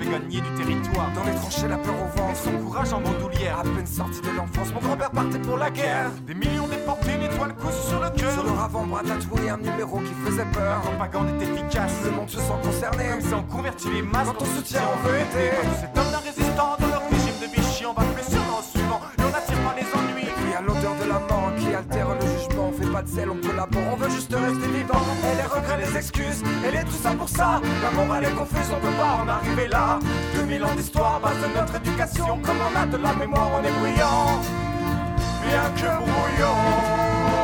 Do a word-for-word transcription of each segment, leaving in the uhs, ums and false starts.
gagner du territoire. Dans les tranchées, la peur au ventre, son courage en bandoulière. À peine sorti de l'enfance, mon grand-père partait pour la guerre. Des millions déportés, une étoile cousue sur le cœur. Sur leur avant-bras tatoué, un numéro qui faisait peur. La propagande est efficace, le monde se sent concerné. Comme ça on convertit les masses. Quand on soutient, on veut aider. Cet homme d'un résistant dans leur régime de Vichy, on va plus sûrement suivant. Et on n'attire pas les ennuis. Et puis à l'odeur de la mort qui altère le jugement. On fait pas de zèle, on collabore, on veut juste rester vivant. Et les regrets, les excuses, elle est tout ça pour ça. La morale est confuse, on peut pas en arriver là. deux mille ans d'histoire, base de notre éducation. Comme on a de la mémoire, on est bruyant. Bien que brouillon.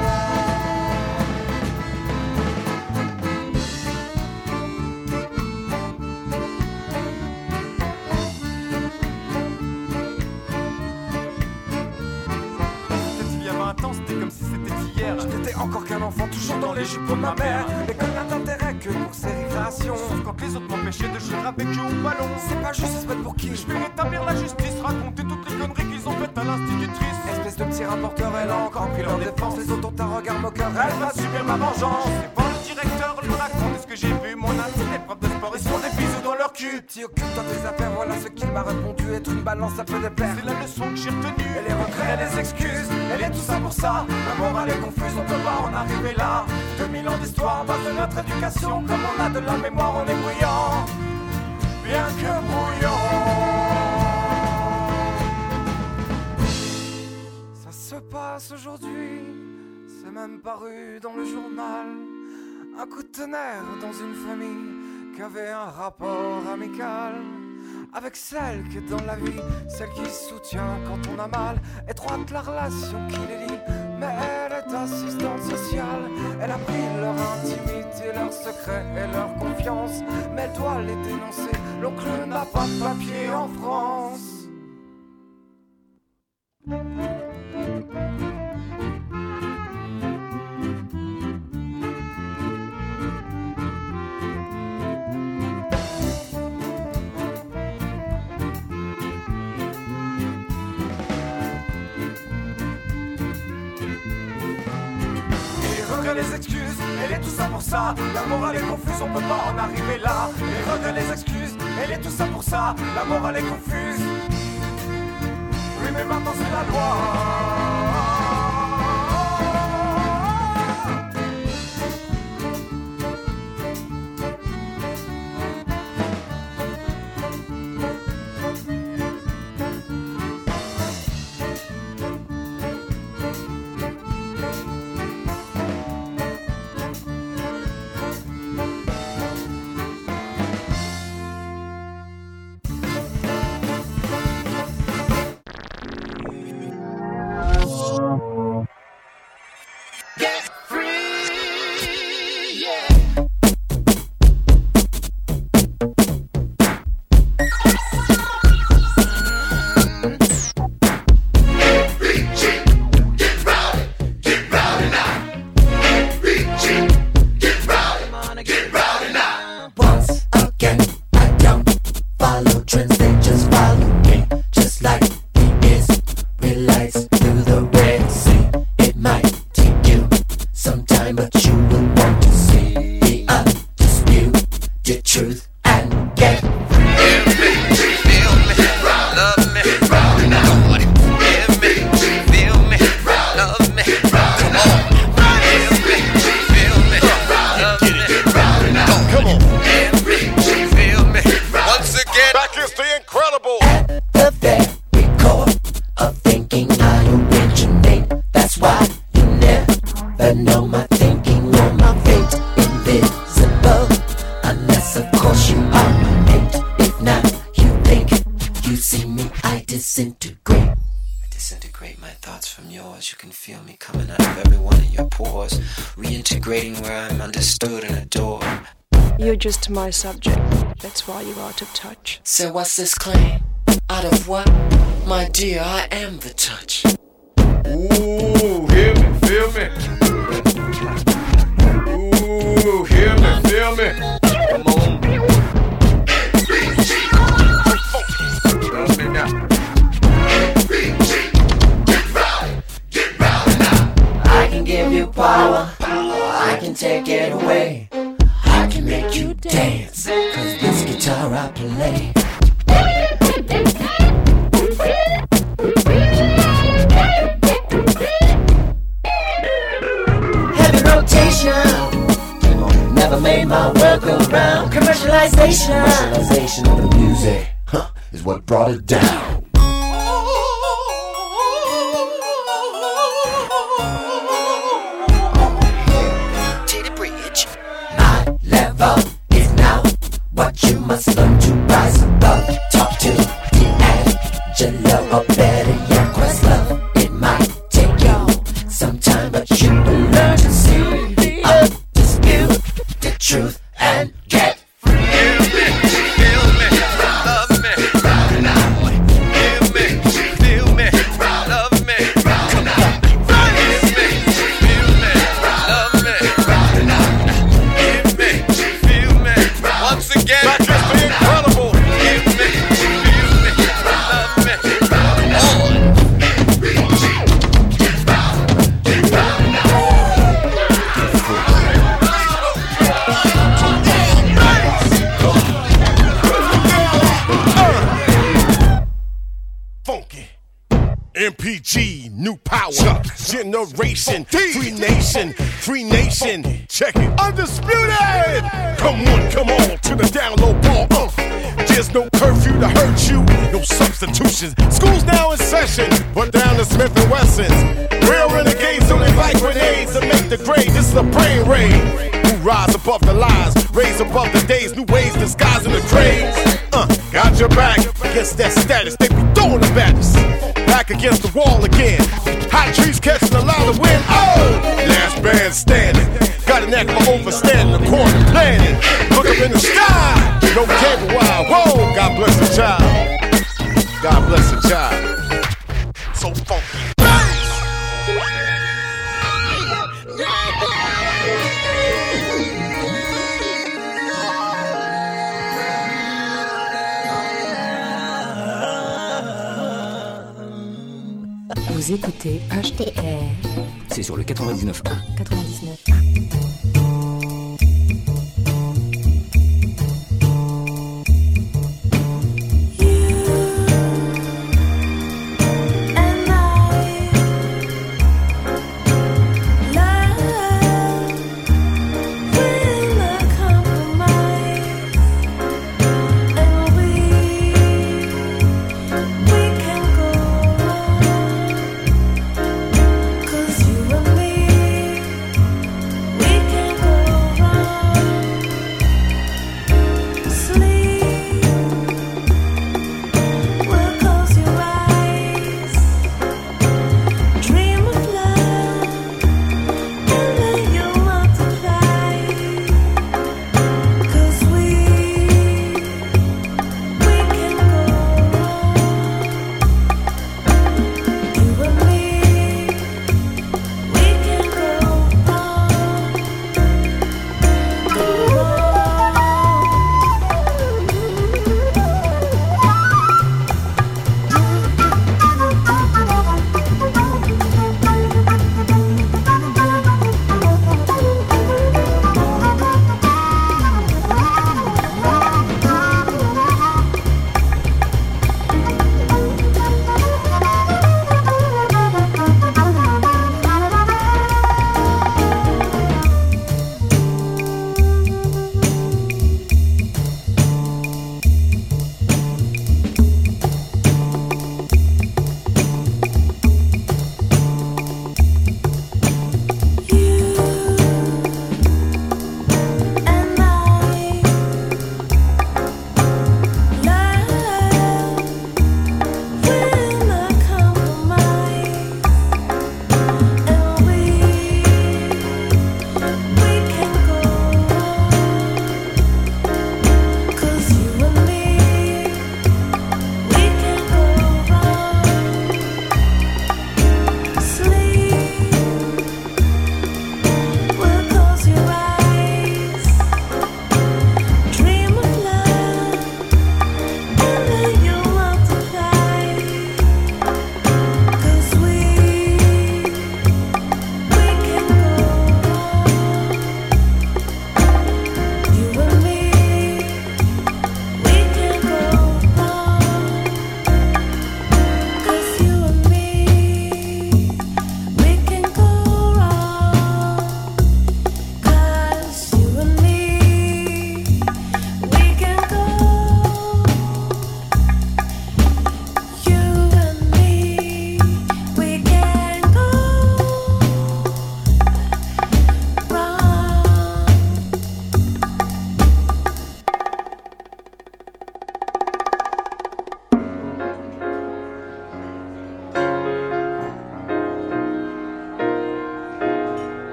J'étais encore qu'un enfant, toujours dans les jupes de ma mère. L'école n'a d'intérêt que pour ses récréations. Sauf quand les autres m'empêchaient de jouer avec eux au ballon. C'est pas juste, se mettre pour qui? Je vais rétablir la justice, raconter toutes les conneries qu'ils ont faites à l'institutrice. Espèce de petit rapporteur, elle a encore pris leur défense. Les autres ont un regard moqueur, elle va subir ma vengeance. C'est pas le directeur lui raconte ce que j'ai vu. Mon ami, les profs de sport, ils se font des bisous dans leur cul. Petit occupe-toi tes affaires, voilà ce qu'il m'a répondu. Être une balance, ça peut déplaire. C'est la leçon que j'ai retenue. Et les regrets, les excuses, elle est tout ça pour ça. La morale est confuse, on peut pas en arriver là. deux mille ans d'histoire, base de notre éducation. Comme on a de la mémoire, on est bruyant. Bien que brouillon. Ça se passe aujourd'hui, c'est même paru dans le journal. Un coup de tonnerre dans une famille qui avait un rapport amical avec celle qui est dans la vie, celle qui soutient quand on a mal. Étroite la relation qui les lie, mais elle est assistante sociale. Elle a pris leur intimité, leurs secrets et leur confiance, mais elle doit les dénoncer. L'oncle n'a pas de papier en France. Les excuses, elle est tout ça pour ça. La morale est confuse, on peut pas en arriver là. Les regrets, les excuses, elle est tout ça pour ça. La morale est confuse. Oui, mais maintenant c'est la loi. Just my subject, that's why you're out of touch. So what's this claim? Out of what? My dear, I am the touch. Ooh, hear me, feel me. Ooh, hear me, feel me. Come on. Trust me now. I can give you power, I can take it away. I can make you dance, cause this guitar I play. made my world go round. Commercialization, commercialization of the music, huh, is what brought it down. Teddy Bridge. My level is now what you must learn to rise above. Talk to D'Angelo, or better yet, Questlove. It might take you some time, but you will learn to see, undispute the truth and get free. Give me, feel me, love me, right now. Give me, feel me, love me, come on. Give me, feel me, love me, right now. Give me, feel me, once again. Not just the incredible. Give me, feel me, love me, come on. Funky. M P G, new power, generation, free nation, free nation, check it, undisputed. Come on, come on, to the down low ball, uh. There's no curfew to hurt you, no substitutions. School's now in session, put down the Smith and Wessons. Real renegades only like grenades to make the grade. This is a brain raid. Who rise above the lies, raise above the days, new ways disguising the craze. Uh, got your back against that status, they be throwing the baddest. Back against the wall again. Hot trees catching a lot of wind. Oh, last man standing. Got a knack for overstanding the corner planning. Look up in the sky, no cable wire. Whoa, God bless the child. God bless the child. So funky. Vous écoutez H T R. C'est sur le quatre-vingt-dix-neuf point un. quatre-vingt-dix-neuf. We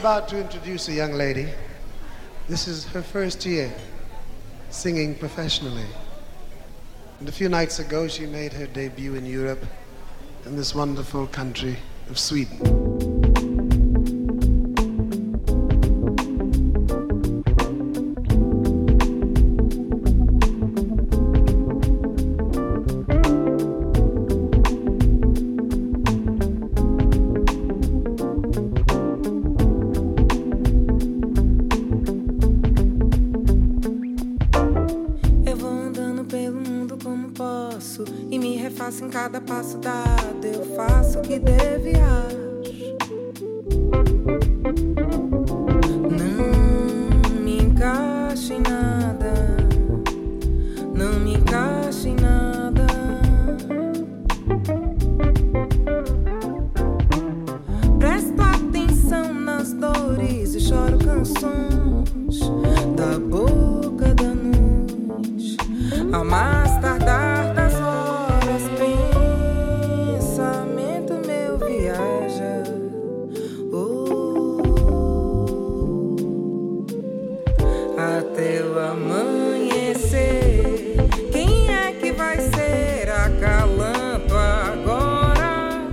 about to introduce a young lady. This is her first year singing professionally. And a few nights ago, she made her debut in Europe, in this wonderful country of Sweden. Em cada passo dado eu faço o que devo e acho. Não me encaixo em nada, não me encaixo em nada. Presto atenção nas dores e choro canções da boca da noite. Ao mais tardar das horas, até o amanhecer. Quem é que vai ser acalanto agora?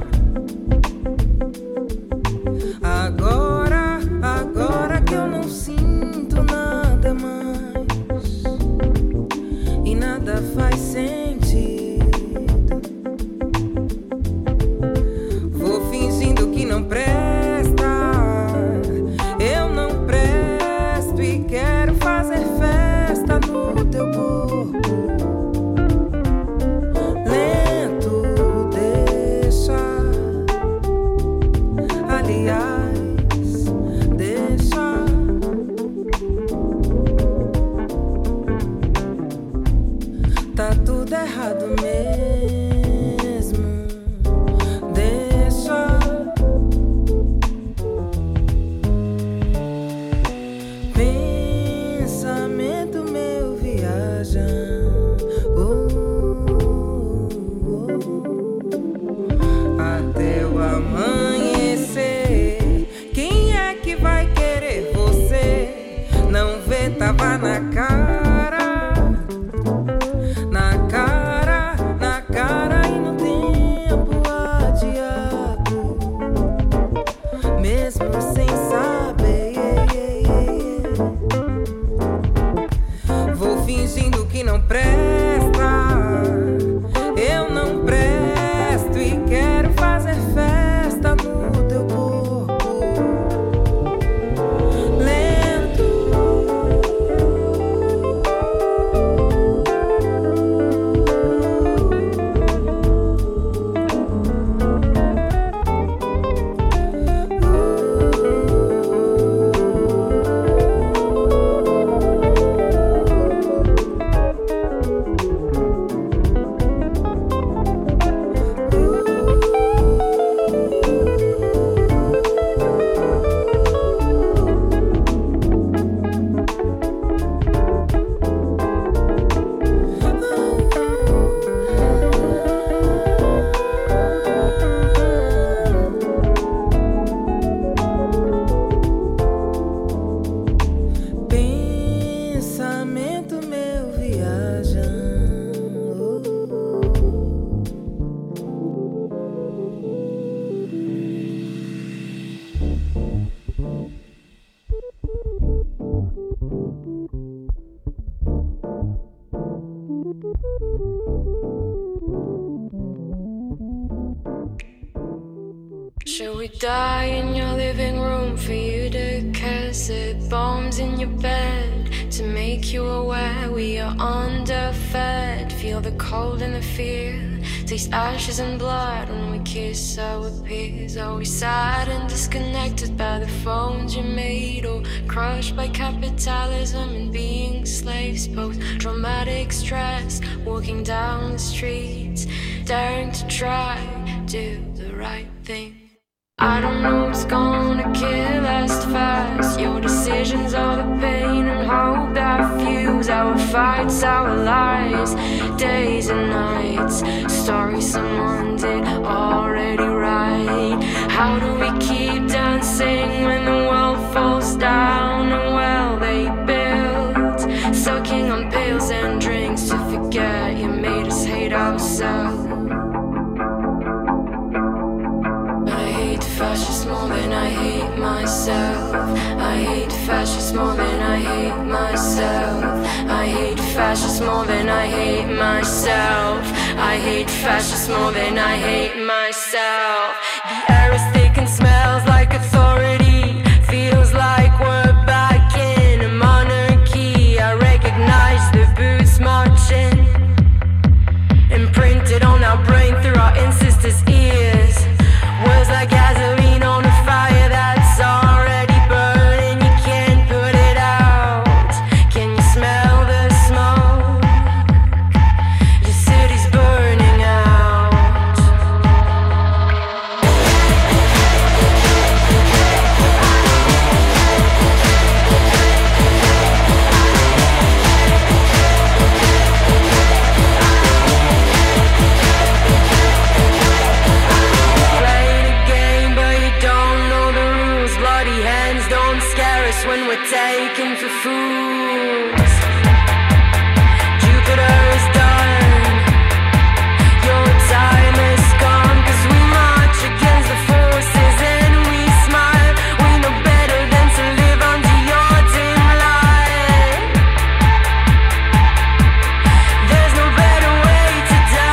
Agora, agora que eu não sinto nada mais e nada faz sentido. Vou fingindo que não presta. Eu não presto e quero fazer festa no teu corpo. Lento, deixa. Aliás, deixa. Tá tudo errado mesmo. Deixa. Pensamento meu viaja, oh, oh, oh, até o amanhecer. Quem é que vai querer você? Não vê, tava na cara, na cara, na cara e no tempo adiado, mesmo sem saber. Vou fingindo que não presta. Eu não presto e quero fazer festa no teu corpo. Lento. Pensamento meu viaja, oh, Should we die in your living room for you to kiss it? Bombs in your bed to make you aware we are underfed. Feel the cold and the fear, taste ashes and blood when we kiss our peers. Are we sad and disconnected by the phones you made, or crushed by capitalism and being slaves? Post-traumatic stress, walking down the streets, daring to try, do the right thing. I don't know what's gonna kill us fast. Your decisions are the pain and hope that fuels our fights, our lies, days and nights. Stories someone did already write. How do we keep dancing when the world falls down and well they build, sucking on pills and drinks to forget you made us hate ourselves. I hate fascists more than I hate myself. I hate fascists more than I hate myself. I hate fascists more than I hate myself. I hate fascists more than I hate myself. The air is thick and smells like authority. Feels like we're back in a monarchy. I recognize the boots marching, imprinted on our brain through our ancestors' ears. Words like gasoline on a fire that's already burning. You can't put it out. Can you smell the smoke? Your city's burning out. When we're taken for fools, Jupiter is done. Your time has come, 'cause we march against the forces and we smile. We know better than to live under your dim light. There's no better way to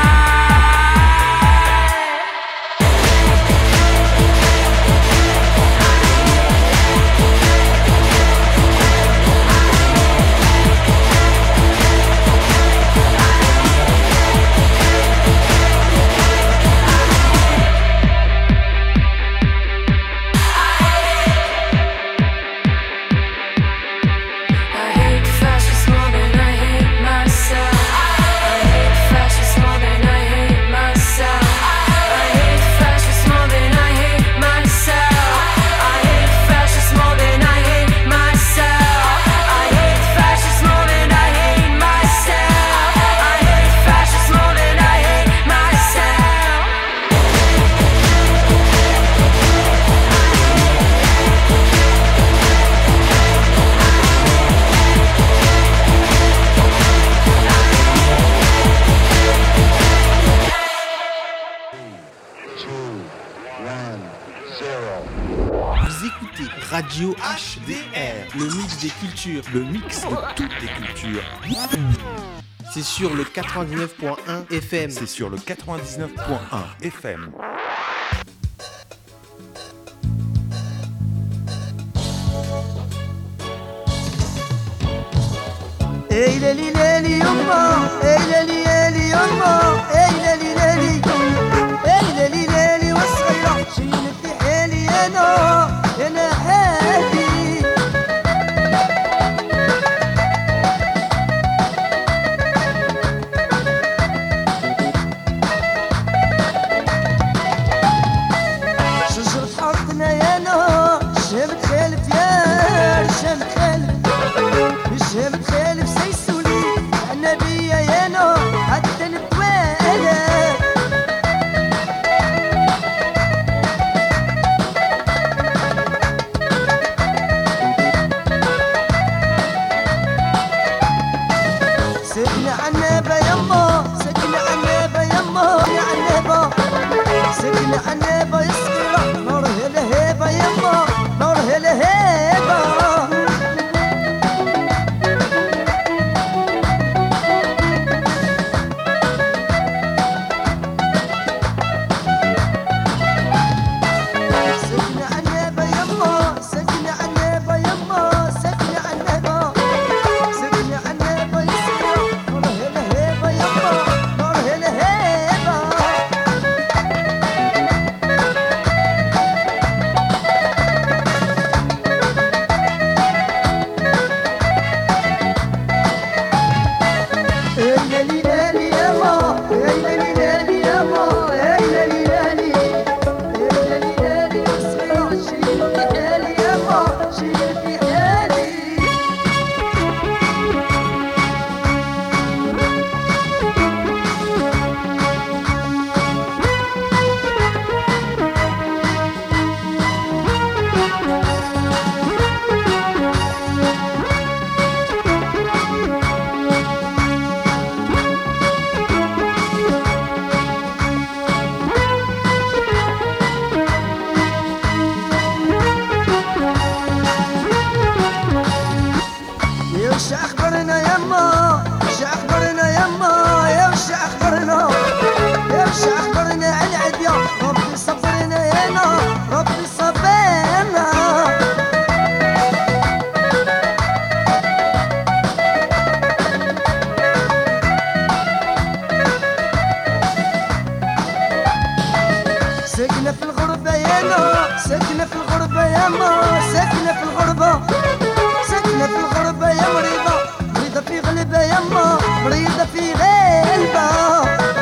Radio H D R, le mix des cultures, le mix de toutes les cultures. C'est sur le quatre-vingt-dix-neuf point un F M. C'est sur le quatre-vingt-dix-neuf point un F M. Hey leli leli yumma, hey leli leli yumma, hey leli leli, hey leli leli والصغيرة شيلت في حالي أنا أنا حالي. شجرة حظنا يا نار شامت خالف يا شامت خالف شامت خالف سيسولي النبي يا نار حتى نتوالى. سكنة عنابة يما سكنة عنابة يما يا عنابة سكنة عنابة يا صغيرة نور هلهيبة يما نور هلهيبة. وش اخبرنا يما وش اخبرنا يما يا وش اخبرنا يا وش اخبرنا عن عديا ربي صبرنا يانا ربي صبرنا ساكنة في الغربة يانا ساكنة في الغربة ياما ساكنة في الغربة ساكنة في الغربة يا مريضة مريضة في غلبة ياما مريضة في غلبة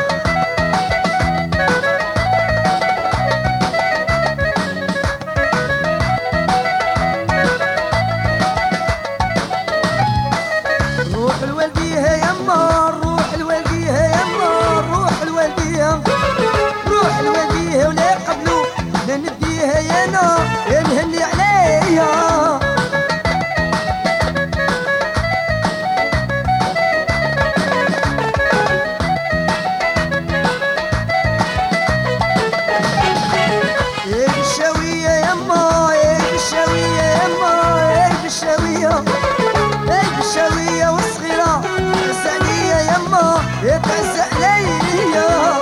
روح الوالديها ياما روح الوالديها ياما روح الوالديها روح الوالديها ولا قبلو لا نديها يانا يا نهني عليها يا بالشاوية ياما يا بالشاوية ياما يا بالشاوية يا بالشاوية والصغيرة تعز عليا ياما يا تعز عليا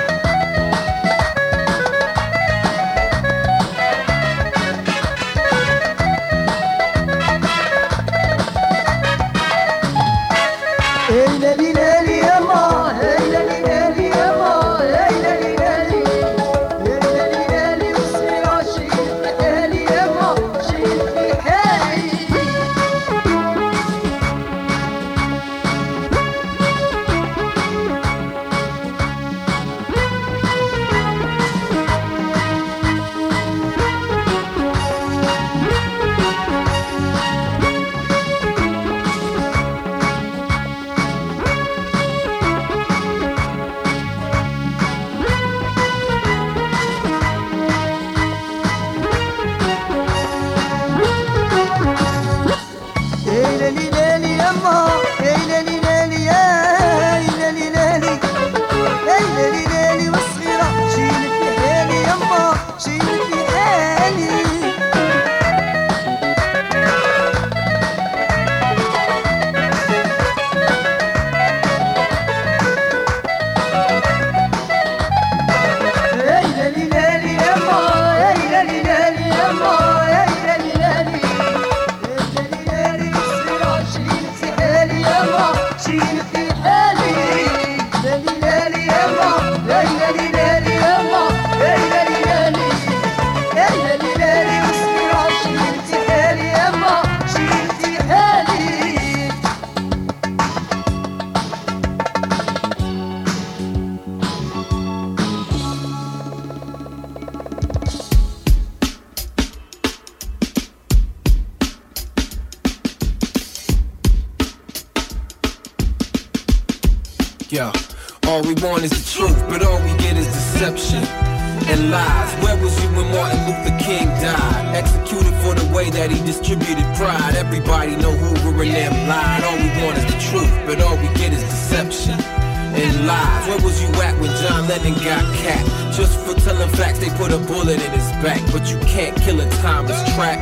Yo, all we want is the truth, but all we get is deception and lies. Where was you when Martin Luther King died? Executed for the way that he distributed pride. Everybody know Hoover and them lied. All we want is the truth, but all we get is deception and lies. Where was you at when John Lennon got capped? Just for telling facts, they put a bullet in his back. But you can't kill a timeless track.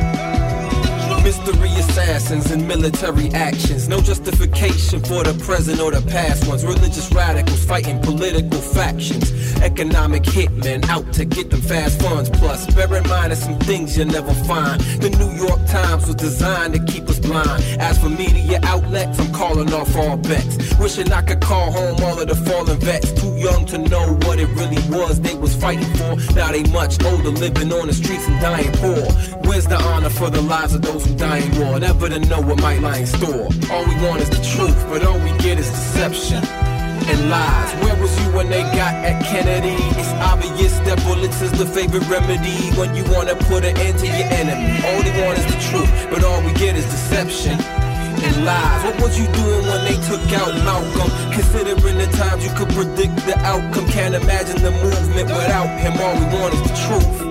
Mystery assassins and military actions. No justification for the present or the past ones. Religious radicals fighting political factions. Economic hitmen out to get them fast funds. Plus, bear in mind there's some things you'll never find. The New York Times was designed to keep us blind. As for media outlets, I'm calling off all bets. Wishing I could call home all of the fallen vets. Too young to know what it really was they was fighting for. Now they much older, living on the streets and dying poor. Where's the honor for the lives of those who die in war? Never to know what might lie in store. All we want is the truth, but all we get is deception and lies. Where was you when they got at Kennedy? It's obvious that bullets is the favorite remedy when you wanna put an end to your enemy. All they want is the truth, but all we get is deception and lies. What was you doing when they took out Malcolm? Considering the times you could predict the outcome. Can't imagine the movement without him. All we want is the truth.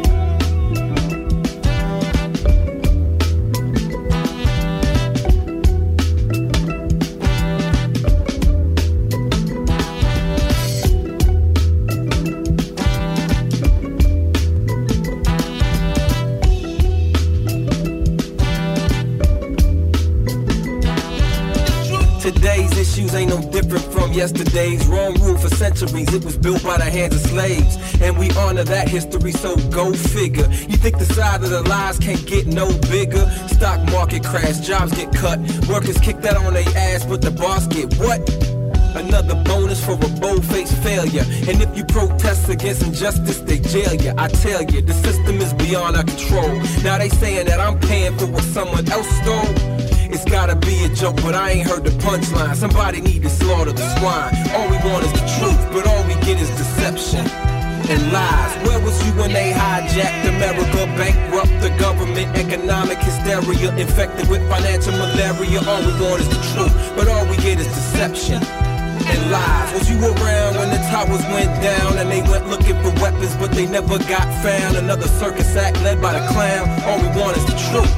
Today's issues ain't no different from yesterday's. Wrong rule for centuries, it was built by the hands of slaves. And we honor that history, so go figure. You think the side of the lies can't get no bigger? Stock market crash, jobs get cut. Workers kick that on their ass, but the boss get what? Another bonus for a bold-faced failure. And if you protest against injustice, they jail you. I tell you, the system is beyond our control. Now they saying that I'm paying for what someone else stole. It's gotta be a joke, but I ain't heard the punchline. Somebody need to slaughter the swine. All we want is the truth, but all we get is deception and lies. Where was you when they hijacked America, bankrupt the government, economic hysteria, infected with financial malaria? All we want is the truth, but all we get is deception and lies. Was you around when the towers went down and they went looking for weapons, but they never got found? Another circus act led by the clown. All we want is the truth.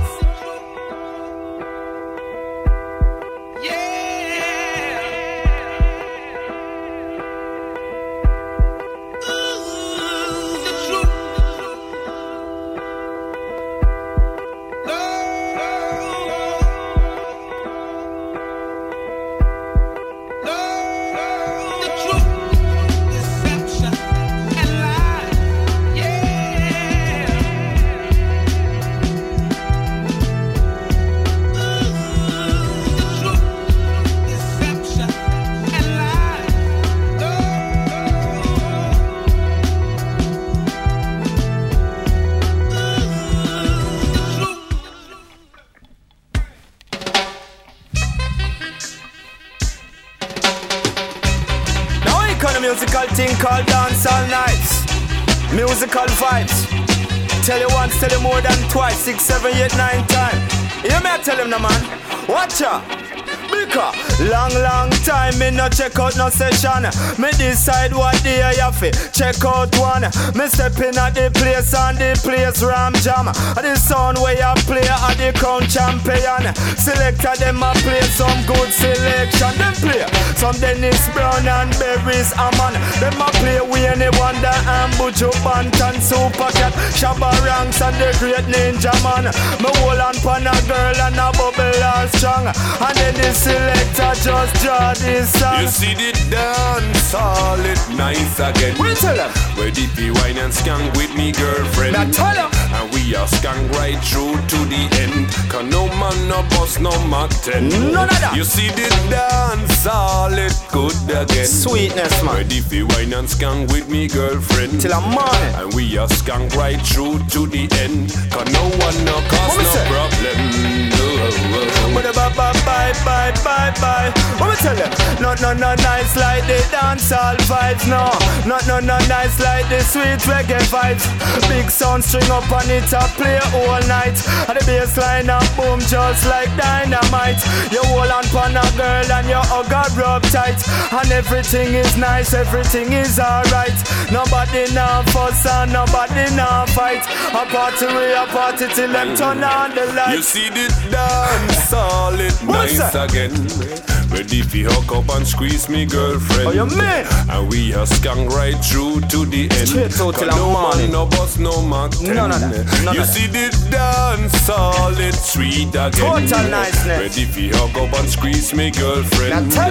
Musical thing called dance all nights. Musical vibes. Tell you once, tell you more than twice. Six, seven, eight, nine times. You may tell him, no man. Watch out. Because long, long time me no check out no session. Me decide what day I have to check out one. Me step in at the place and the place ram jam. And the sound where I play at the crown champion. Selector them a play some good selection. Them play some Dennis Brown and Berries Amman. Them a play Winnie Wonder and Buju Banton, Super Cat, Shabba Ranks and the Great Ninja Man. Me hold on pan a girl and a bubble all strong. And then the selector just draw this song. You see the dance all it nice again. We tell them ready to wine and skank with me girlfriend. Now tell them and we are skank right through to the end. Cause no man no boss no matten. None of that. You see the dance all it good again. Sweetness man. Ready to wine and skank with me girlfriend. Till a morning. And we are skank right through to the end. Cause no one no cause no say? problem. But bye bye bye bye bye bye. What we tell them? No no no nice like the dancehall vibes. No no no no nice like the sweet reggae vibes. Big sound string up on it a play all night. And the bass line a boom just like dynamite. You hold on pan a girl and your hug a rub tight. And everything is nice, everything is alright. Nobody now fuss and nobody now fight. A party we a party till them turn on the lights. You see the dance all it nice again. Ready fi hook up and squeeze me girlfriend. Oh you mean? And we are skunk right through to the end. Straight out till no morning. Man, no boss, no Mac ten. None of that. None you of see the dance all it sweet again. Total niceness. Ready fi hook up and squeeze me girlfriend. Now tell